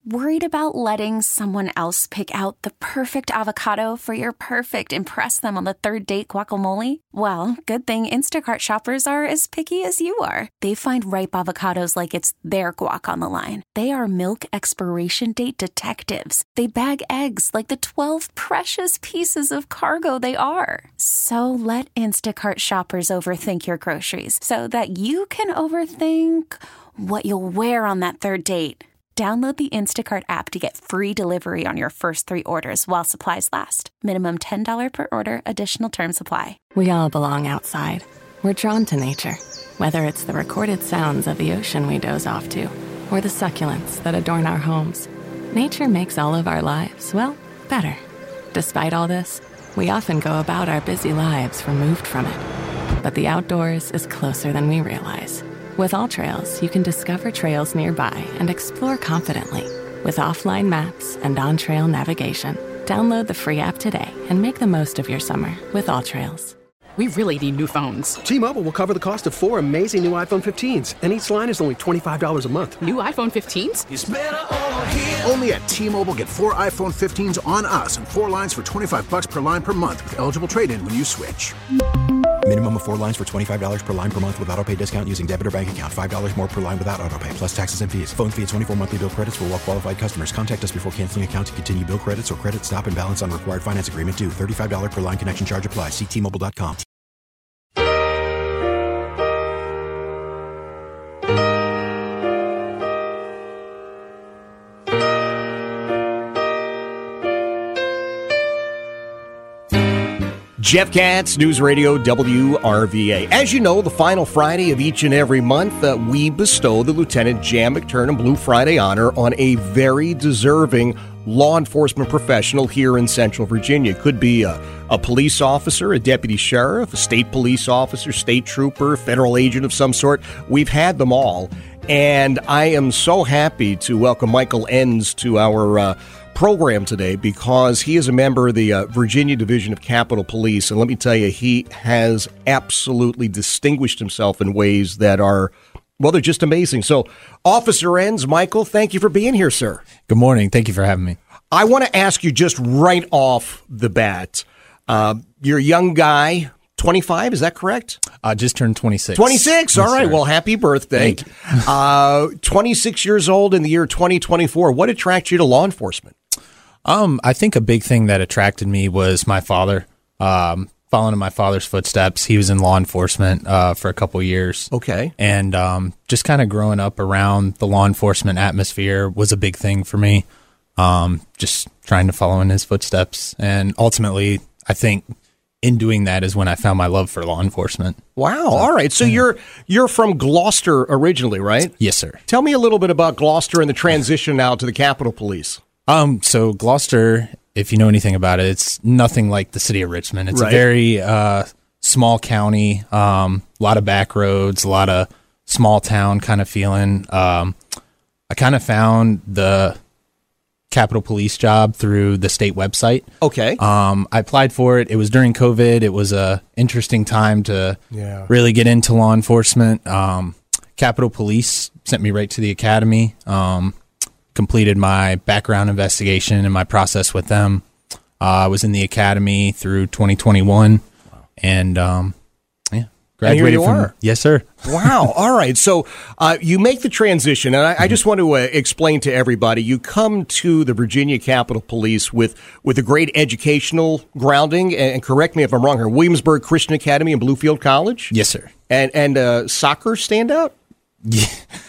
Worried about letting someone else pick out the perfect avocado for your perfect impress them on the third date guacamole? Well, good thing Instacart shoppers are as picky as you are. They find ripe avocados like it's their guac on the line. They are milk expiration date detectives. They bag eggs like the 12 precious pieces of cargo they are. So let Instacart shoppers overthink your groceries so that you can overthink what you'll wear on that third date. Download the Instacart app to get free delivery on your first 3 orders while supplies last. Minimum $10 per order. Additional terms apply. We all belong outside. We're drawn to nature, whether it's the recorded sounds of the ocean we doze off to, or the succulents that adorn our homes. Nature makes all of our lives, well, better. Despite all this, we often go about our busy lives removed from it. But the outdoors is closer than we realize. With AllTrails, you can discover trails nearby and explore confidently. With offline maps and on-trail navigation, download the free app today and make the most of your summer with AllTrails. We really need new phones. T-Mobile will cover the cost of 4 amazing new iPhone 15s, and each line is only $25 a month. New iPhone 15s? It's better over here. Only at T-Mobile, get 4 iPhone 15s on us and 4 lines for $25 per line per month with eligible trade-in when you switch. Minimum of 4 lines for $25 per line per month with autopay discount using debit or bank account. $5 more per line without autopay, plus taxes and fees. Phone fee at 24 monthly bill credits for well-qualified customers. Contact us before canceling account to continue bill credits or credit stop and balance on required finance agreement due. $35 per line connection charge applies. See T-Mobile.com. Jeff Katz, News Radio WRVA. As you know, the final Friday of each and every month, we bestow the Lieutenant Jan McTurnan Blue Friday honor on a very deserving law enforcement professional here in Central Virginia. Could be a police officer, a deputy sheriff, a state police officer, state trooper, federal agent of some sort. We've had them all. And I am so happy to welcome Michael Enns to our program today because he is a member of the Virginia Division of Capitol Police. And let me tell you, he has absolutely distinguished himself in ways that are, well, they're just amazing. So, Officer Enns, Michael, thank you for being here, sir. Good morning. Thank you for having me. I want to ask you just right off the bat, you're a young guy, 25, is that correct? Just turned 26. 26, all right. Sir. Well, happy birthday. Thank you. 26 years old in the year 2024. What attracted you to law enforcement? I think a big thing that attracted me was my father. Following in my father's footsteps, he was in law enforcement for a couple years. Okay. And just kind of growing up around the law enforcement atmosphere was a big thing for me. Just trying to follow in his footsteps. And ultimately, I think in doing that is when I found my love for law enforcement. Wow. All right. So you're from Gloucester originally, right? Yes, sir. Tell me a little bit about Gloucester and the transition now to the Capitol Police. So Gloucester, if you know anything about it, it's nothing like the city of Richmond. It's right. A very small county, a lot of back roads, a lot of small town kind of feeling. I kind of found the Capitol Police job through the state website. Okay. I applied for it. It was during COVID. It was a interesting time to really get into law enforcement. Capitol Police sent me right to the academy. Completed my background investigation and my process with them. I was in the academy through 2021, and graduated and here you from. Are. Yes, sir. Wow. All right. So you make the transition, and I just want to explain to everybody: you come to the Virginia Capitol Police with a great educational grounding. And correct me if I'm wrong here. Williamsburg Christian Academy and Bluefield College. Yes, sir. And soccer standout. Yeah.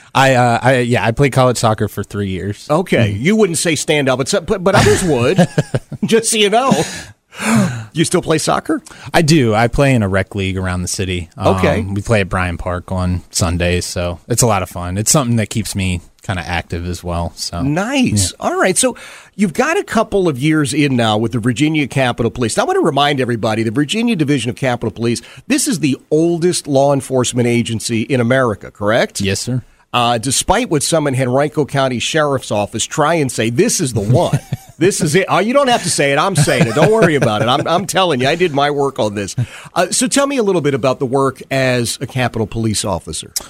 I played college soccer for 3 years. Okay, you wouldn't say stand up, but others would. Just so you know. You still play soccer? I do. I play in a rec league around the city. Okay. We play at Bryant Park on Sundays, so it's a lot of fun. It's something that keeps me kind of active as well. So nice. Yeah. All right. So you've got a couple of years in now with the Virginia Capitol Police. Now, I want to remind everybody, the Virginia Division of Capitol Police, this is the oldest law enforcement agency in America, correct? Yes, sir. Despite what some in Henrico County Sheriff's Office try and say, this is the one. This is it. You don't have to say it. I'm saying it. Don't worry about it. I'm telling you, I did my work on this. So tell me a little bit about the work as a Capitol Police officer.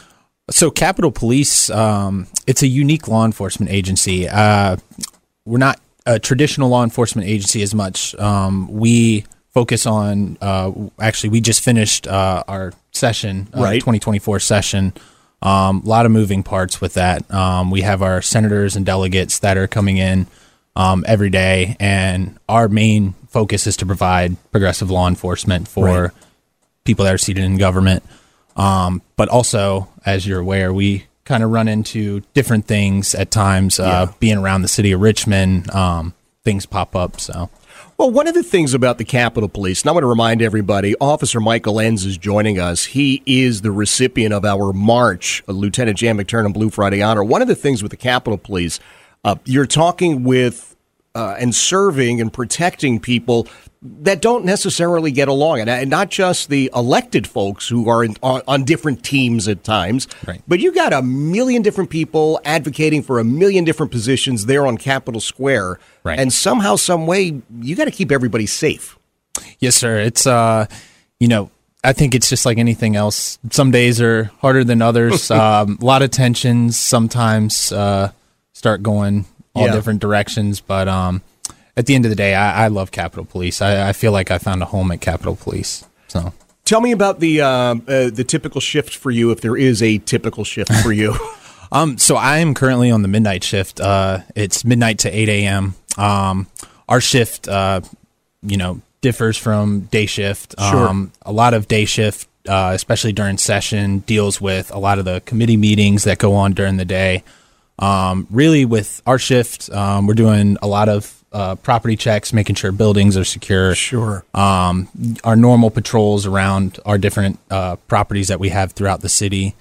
So Capitol Police, it's a unique law enforcement agency. We're not a traditional law enforcement agency as much. We focus on, actually, we just finished our session, 2024 session. A lot of moving parts with that. We have our senators and delegates that are coming in every day, and our main focus is to provide progressive law enforcement for people that are seated in government. But also, as you're aware, we kind of run into different things at times. Being around the city of Richmond, things pop up. So, well, one of the things about the Capitol Police, and I want to remind everybody, Officer Michael Enns is joining us. He is the recipient of our March, Lieutenant Jan McTurnan Blue Friday Honor. One of the things with the Capitol Police, you're talking with and serving and protecting people that don't necessarily get along, and not just the elected folks who are on different teams at times, but you got a million different people advocating for a million different positions there on Capitol Square, and somehow, some way, you got to keep everybody safe. Yes, sir. It's I think it's just like anything else. Some days are harder than others. A lot of tensions sometimes start going all different directions, but at the end of the day, I love Capitol Police. I feel like I found a home at Capitol Police. So, tell me about the typical shift for you, if there is a typical shift for you. So I am currently on the midnight shift. It's midnight to 8 a.m. Our shift, differs from day shift. A lot of day shift, especially during session, deals with a lot of the committee meetings that go on during the day. Really, with our shift, we're doing a lot of property checks, making sure buildings are secure. Our normal patrols around our different properties that we have throughout the city.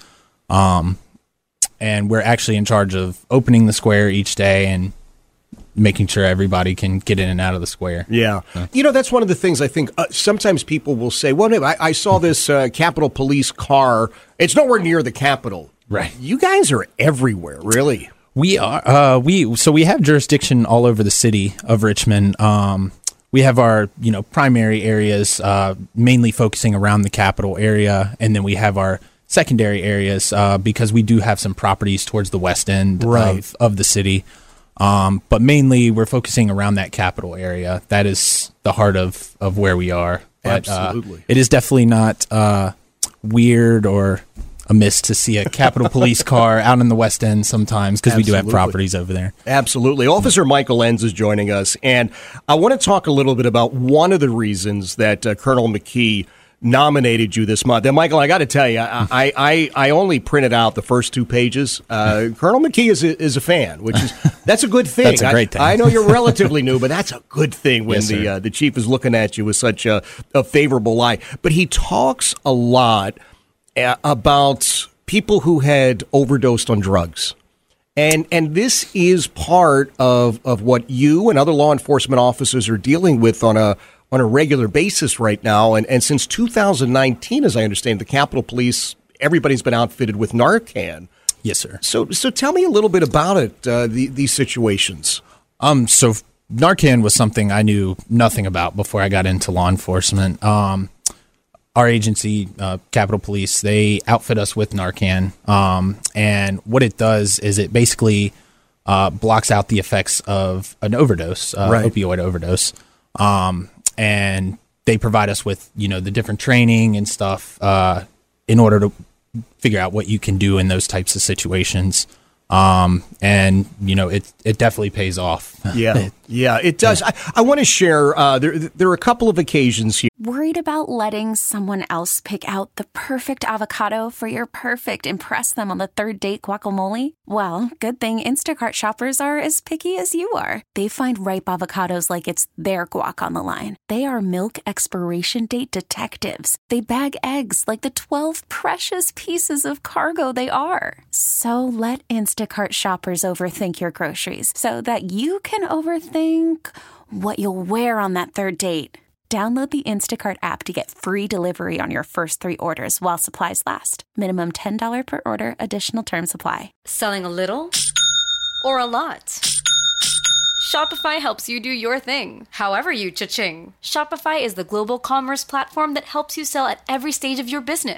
And we're actually in charge of opening the square each day and making sure everybody can get in and out of the square. That's one of the things I think sometimes people will say, well, no, I saw this Capitol Police car. It's nowhere near the Capitol. Right. You guys are everywhere, really. We are. We have jurisdiction all over the city of Richmond. We have our primary areas, mainly focusing around the Capitol area, and then we have our secondary areas because we do have some properties towards the west end of the city. But mainly, we're focusing around that Capitol area. That is the heart of where we are. But, absolutely, it is definitely not weird or amiss to see a Capitol Police car out in the West End sometimes, because we do have properties over there. Absolutely. Officer Michael Enns is joining us, and I want to talk a little bit about one of the reasons that Colonel McKee nominated you this month. And Michael, I got to tell you, I only printed out the first 2 pages. Colonel McKee is a fan, that's a good thing. That's a great thing. I know you're relatively new, but that's a good thing when the chief is looking at you with such a favorable light. But he talks a lot about people who had overdosed on drugs. And this is part of what you and other law enforcement officers are dealing with on a regular basis right now. And since 2019, as I understand, the Capitol Police, everybody's been outfitted with Narcan. Yes, sir. So tell me a little bit about it, these situations. So Narcan was something I knew nothing about before I got into law enforcement. Our agency, Capitol Police, they outfit us with Narcan. And what it does is it basically blocks out the effects of an overdose, opioid overdose. And they provide us with, the different training and stuff in order to figure out what you can do in those types of situations. And it definitely pays off. Yeah, it does. I want to share, there are a couple of occasions here. Worried about letting someone else pick out the perfect avocado for your perfect impress them on the third date guacamole? Well, good thing Instacart shoppers are as picky as you are. They find ripe avocados like it's their guac on the line. They are milk expiration date detectives. They bag eggs like the 12 precious pieces of cargo they are. So let Instacart shoppers overthink your groceries so that you can overthink what you'll wear on that third date. Download the Instacart app to get free delivery on your first 3 orders while supplies last. Minimum $10 per order. Additional terms apply. Selling a little or a lot? Shopify helps you do your thing, however you cha-ching. Shopify is the global commerce platform that helps you sell at every stage of your business.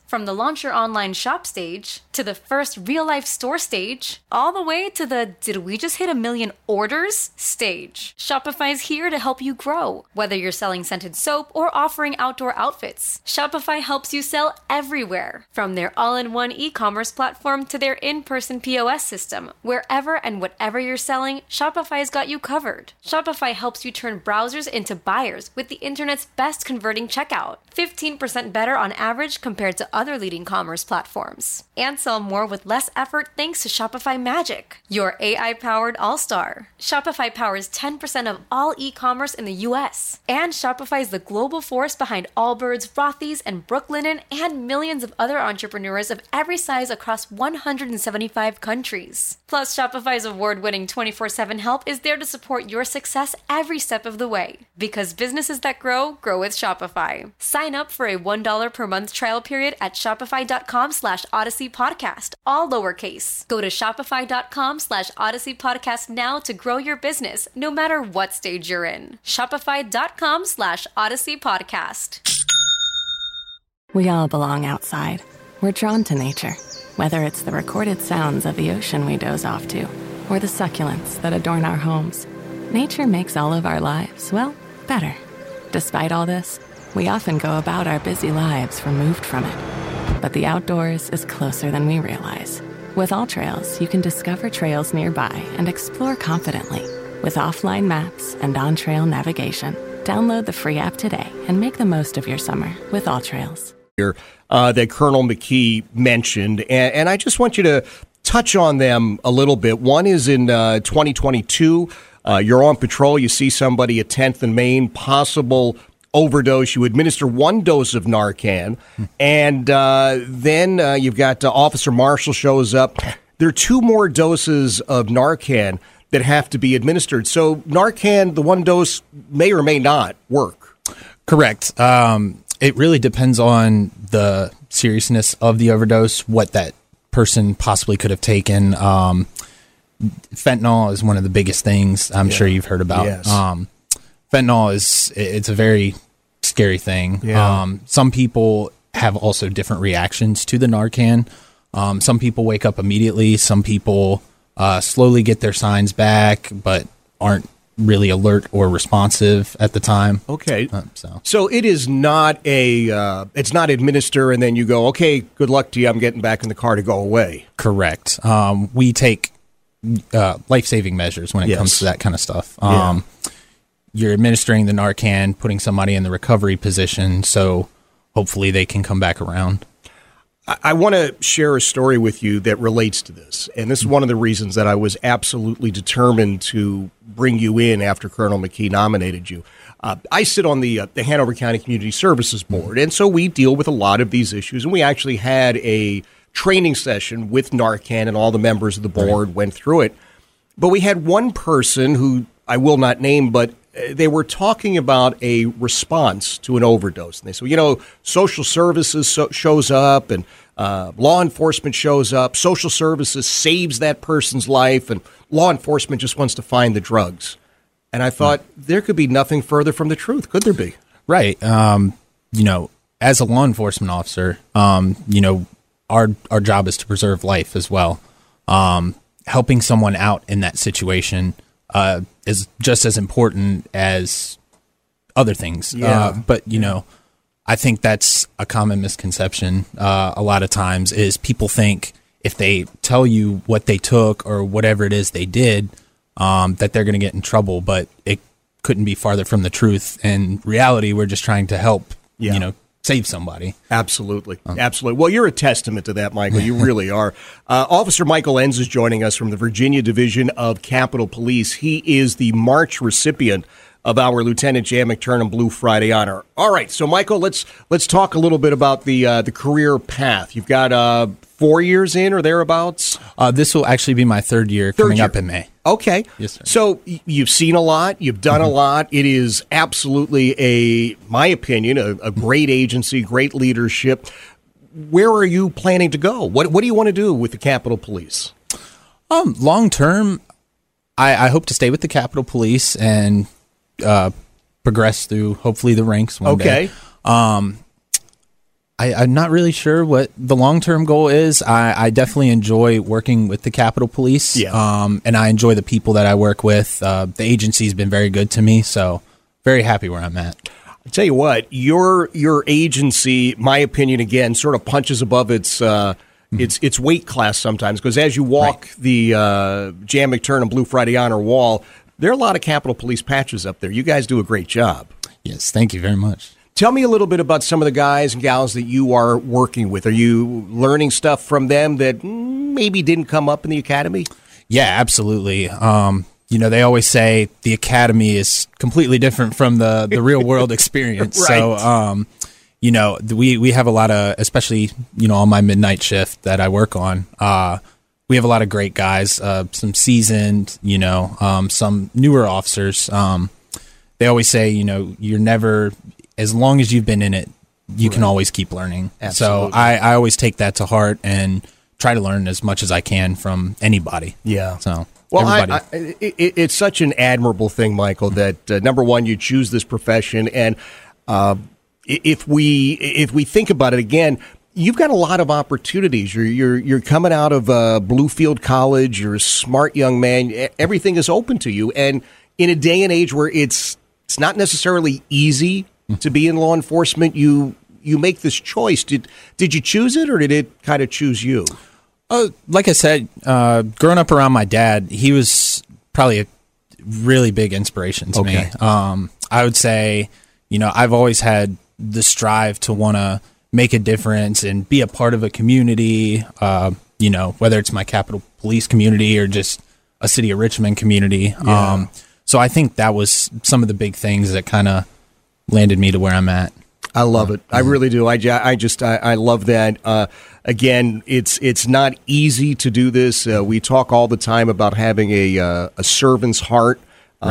From the launch your online shop stage, to the first real-life store stage, all the way to the did we just hit 1 million orders stage. Shopify's here to help you grow. Whether you're selling scented soap or offering outdoor outfits, Shopify helps you sell everywhere. From their all-in-one e-commerce platform to their in-person POS system, wherever and whatever you're selling, Shopify's got you covered. Shopify helps you turn browsers into buyers with the internet's best converting checkout. 15% better on average compared to other leading commerce platforms. And sell more with less effort thanks to Shopify Magic, your AI-powered all-star. Shopify powers 10% of all e-commerce in the US. And Shopify is the global force behind Allbirds, Rothy's, and Brooklinen, and millions of other entrepreneurs of every size across 175 countries. Plus, Shopify's award-winning 24/7 help is there to support your success every step of the way. Because businesses that grow with Shopify. Sign up for a $1 per month trial period at shopify.com/Odyssey Podcast, all lowercase. Go to shopify.com/Odyssey Podcast now to grow your business, no matter what stage you're in. Shopify.com/Odyssey Podcast. We all belong outside. We're drawn to nature, whether it's the recorded sounds of the ocean we doze off to, or the succulents that adorn our homes. Nature makes all of our lives, well, better. Despite all this, we often go about our busy lives removed from it. But the outdoors is closer than we realize. With AllTrails, you can discover trails nearby and explore confidently. With offline maps and on-trail navigation, download the free app today and make the most of your summer with AllTrails. That Colonel McKee mentioned, and I just want you to touch on them a little bit. One is in 2022. You're on patrol. You see somebody at 10th and Main, possible overdose. You administer 1 dose of Narcan, and then you've got Officer Marshall shows up. There are 2 more doses of Narcan that have to be administered. So Narcan, the 1 dose, may or may not work. Correct. It really depends on the seriousness of the overdose, what that person possibly could have taken. Fentanyl is one of the biggest things I'm sure you've heard about. Yes. Fentanyl it's a very scary thing. Yeah. Some people have also different reactions to the Narcan. Some people wake up immediately. Some people slowly get their signs back, but aren't really alert or responsive at the time. Okay. So it is not it's not administer and then you go, okay, good luck to you. I'm getting back in the car to go away. Correct. We take life-saving measures when it comes to that kind of stuff. You're administering the Narcan, putting somebody in the recovery position, so hopefully they can come back around. I want to share a story with you that relates to this, and this is one of the reasons that I was absolutely determined to bring you in after Colonel McKee nominated you. I sit on the Hanover County Community Services Board, and so we deal with a lot of these issues, and we actually had a training session with Narcan, and all the members of the board went through it. But we had one person who I will not name, but they were talking about a response to an overdose. And they said, social services shows up and law enforcement shows up. Social services saves that person's life and law enforcement just wants to find the drugs. And I thought there could be nothing further from the truth. Could there be? Right. As a law enforcement officer, our job is to preserve life as well. Helping someone out in that situation is just as important as other things. But I think that's a common misconception a lot of times is people think if they tell you what they took or whatever it is they did, that they're going to get in trouble. But it couldn't be farther from the truth. In reality, we're just trying to help, save somebody. Absolutely. Absolutely. Well, you're a testament to that, Michael. You really are. Officer Michael Enns is joining us from the Virginia Division of Capitol Police. He is the March recipient of our Lieutenant Jan McTurnan Blue Friday Honor. All right. So, Michael, let's talk a little bit about the career path. You've got 4 years in or thereabouts? This will actually be my third year coming up in May. Okay. Yes, sir. So you've seen a lot. You've done a lot. It is absolutely my opinion, a great agency, great leadership. Where are you planning to go? What do you want to do with the Capitol Police? Long term, I hope to stay with the Capitol Police and progress through hopefully the ranks one day. I'm not really sure what the long-term goal is. I definitely enjoy working with the Capitol Police, and I enjoy the people that I work with. The agency's been very good to me, so very happy where I'm at. I tell you what, your agency, my opinion, again, sort of punches above its weight class sometimes, because as you walk the Jan McTurnan Blue Friday Honor Wall, there are a lot of Capitol Police patches up there. You guys do a great job. Yes, thank you very much. Tell me a little bit about some of the guys and gals that you are working with. Are you learning stuff from them that maybe didn't come up in the academy? Yeah, absolutely. They always say the academy is completely different from the real world experience. Right. So, we have a lot of, especially, on my midnight shift that I work on, we have a lot of great guys, some seasoned, some newer officers. They always say, you're never, as long as you've been in it, you can always keep learning. Absolutely. So I always take that to heart and try to learn as much as I can from anybody. Yeah. So, well, it's such an admirable thing, Michael, that number one, you choose this profession, and if we think about it again, you've got a lot of opportunities. You're coming out of Bluefield College. You're a smart young man. Everything is open to you, and in a day and age where it's not necessarily easy to be in law enforcement, you make this choice. Did you choose it, or did it kind of choose you? Like I said, growing up around my dad, he was probably a really big inspiration to me. I would say, I've always had the strive to want to make a difference and be a part of a community, whether it's my Capitol Police community or just a City of Richmond community. Yeah. So I think that was some of the big things that kind of landed me to where I'm at. I love it. I really do. I love that. Again, it's not easy to do this. We talk all the time about having a servant's heart,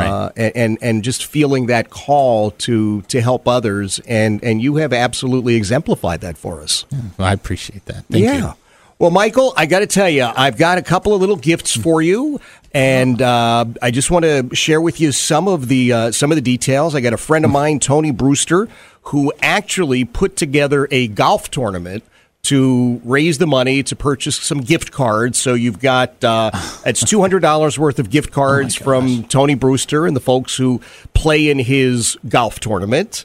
and just feeling that call to help others. And you have absolutely exemplified that for us. Well, I appreciate that. Thank you. Well, Michael, I got to tell you, I've got a couple of little gifts for you, and I just want to share with you some of the details. I got a friend of mine, Tony Brewster, who actually put together a golf tournament to raise the money to purchase some gift cards. So you've got it's $200 worth of gift cards from Tony Brewster and the folks who play in his golf tournament.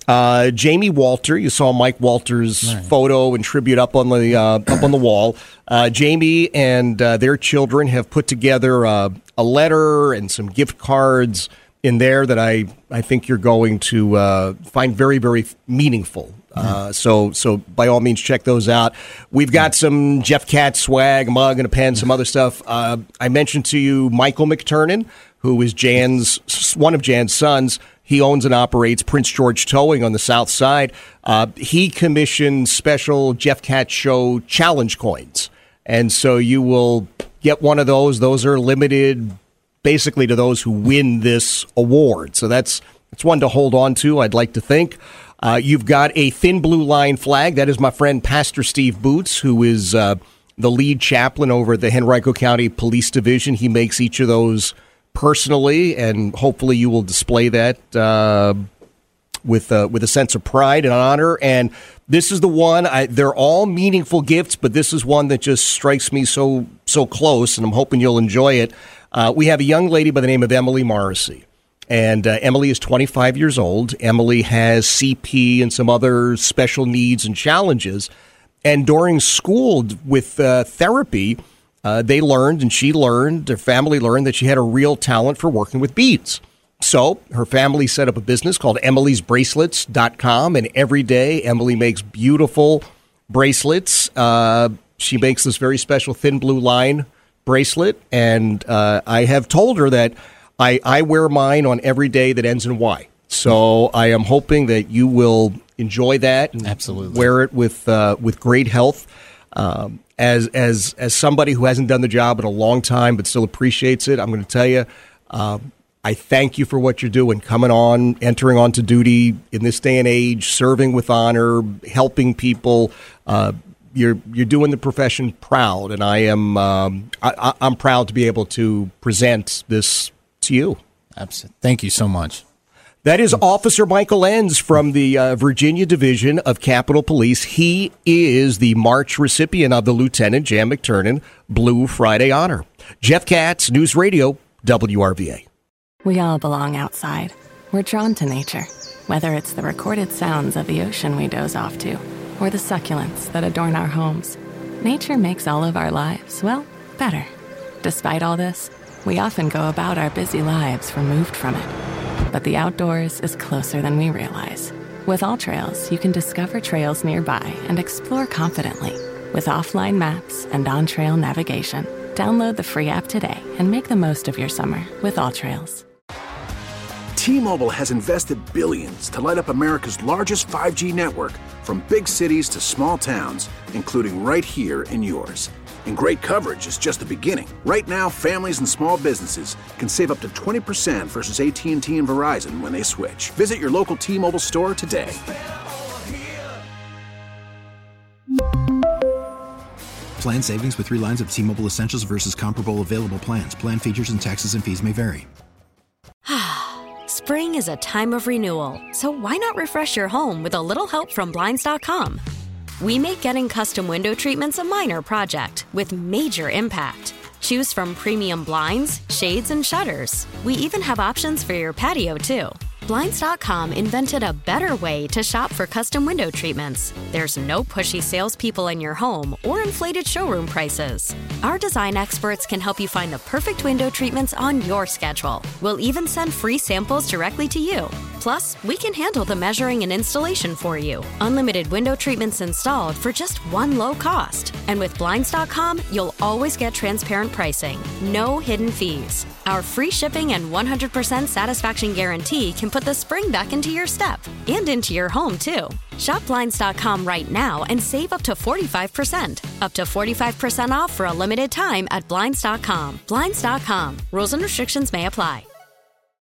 Jamie Walter, you saw Mike Walter's photo and tribute up on the wall. Jamie and their children have put together a letter and some gift cards in there that I think you're going to find very, very meaningful. So by all means, check those out. We've got some Jeff Cat swag, a mug and a pen, some other stuff. I mentioned to you Michael McTurnan, who is one of Jan's sons. He owns and operates Prince George Towing on the south side. He commissioned special Jeff Cat Show challenge coins. And so you will get one of those. Those are limited basically to those who win this award. So that's one to hold on to, I'd like to think. You've got a Thin Blue Line flag. That is my friend Pastor Steve Boots, who is the lead chaplain over at the Henrico County Police Division. He makes each of those personally, and hopefully you will display that with a sense of pride and honor. And this is the one, they're all meaningful gifts, but this is one that just strikes me so close, and I'm hoping you'll enjoy it. We have a young lady by the name of Emily Morrissey. And Emily is 25 years old. Emily has CP and some other special needs and challenges. And during school with therapy, they learned, and she learned, their family learned that she had a real talent for working with beads. So her family set up a business called Emily'sBracelets.com, and every day Emily makes beautiful bracelets. She makes this very special Thin Blue Line bracelet, and I have told her that I wear mine on every day that ends in Y. So I am hoping that you will enjoy that and absolutely wear it with great health. As somebody who hasn't done the job in a long time but still appreciates it, I'm going to tell you, I thank you for what you're doing, entering onto duty in this day and age, serving with honor, helping people. You're doing the profession proud, and I am I'm proud to be able to present this to you. Absolutely. Thank you so much. That is Officer Michael Enns from the Virginia Division of Capitol Police. He is the March recipient of the Lieutenant Jan McTernan Blue Friday Honor. Jeff Katz, News Radio, WRVA. We all belong outside. We're drawn to nature, whether it's the recorded sounds of the ocean we doze off to, or the succulents that adorn our homes. Nature makes all of our lives, well, better. Despite all this, we often go about our busy lives removed from it. But the outdoors is closer than we realize. With AllTrails, you can discover trails nearby and explore confidently. With offline maps and on-trail navigation, download the free app today and make the most of your summer with AllTrails. T-Mobile has invested billions to light up America's largest 5G network, from big cities to small towns, including right here in yours. And great coverage is just the beginning. Right now, families and small businesses can save up to 20% versus AT&T and Verizon when they switch. Visit your local T-Mobile store today. Plan savings with 3 lines of T-Mobile Essentials versus comparable available plans. Plan features and taxes and fees may vary. Spring is a time of renewal, so why not refresh your home with a little help from Blinds.com? We make getting custom window treatments a minor project with major impact. Choose from premium blinds, shades, and shutters. We even have options for your patio, too. Blinds.com invented a better way to shop for custom window treatments. There's no pushy salespeople in your home or inflated showroom prices. Our design experts can help you find the perfect window treatments on your schedule. We'll even send free samples directly to you. Plus, we can handle the measuring and installation for you. Unlimited window treatments installed for just one low cost. And with Blinds.com, you'll always get transparent pricing. No hidden fees. Our free shipping and 100% satisfaction guarantee can put the spring back into your step and into your home, too. Shop Blinds.com right now and save up to 45%. Up to 45% off for a limited time at Blinds.com. Blinds.com. Rules and restrictions may apply.